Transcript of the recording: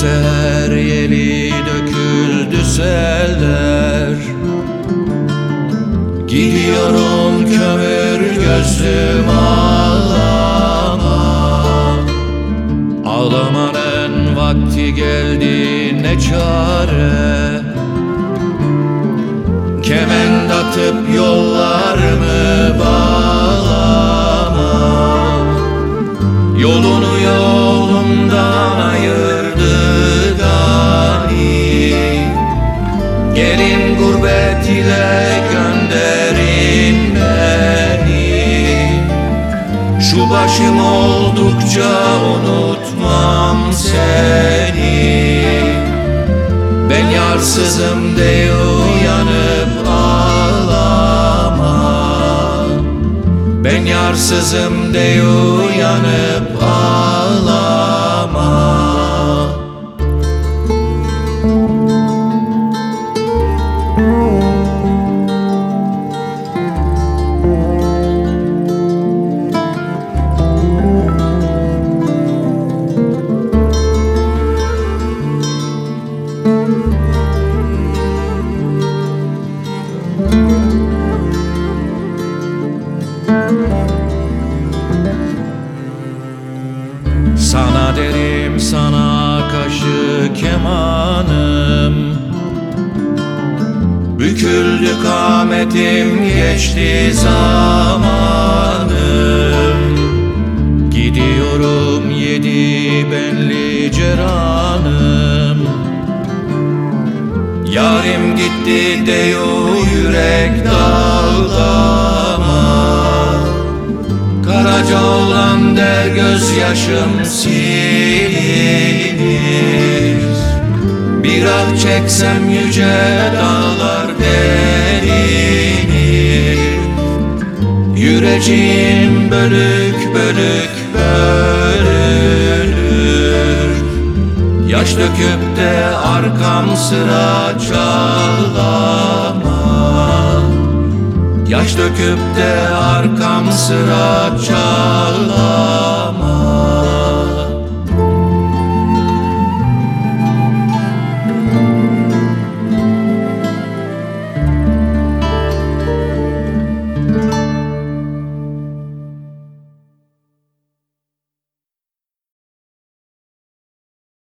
Seher yeli döküldü seller. Gidiyorum kömür gözlüm ağlama. Ağlamanın vakti geldi ne çare. Kement atıp yollarımı bağlama. Yolunu yolumdan ayırdı gani. Gelin gurbet ile gönderin beni. Şu başım oldukça unutmam seni. Ben yarsızım de uyanıp ağlama. Ben yarsızım de uyanıp ağlama. Sana derim, sana kaşı kemanım. Büküldü kametim, geçti zamanım. Gidiyorum yedi benli ceranım. Yarim gitti deyu yürek dağlama. Karaca olan der gözyaşım silinir. Bir ah çeksem yüce dağlar derinir. Yüreğim bölük bölük bölünür. Yaş döküp de arkam sıra çağlama. Yaş döküp de arkam sıra çağlama.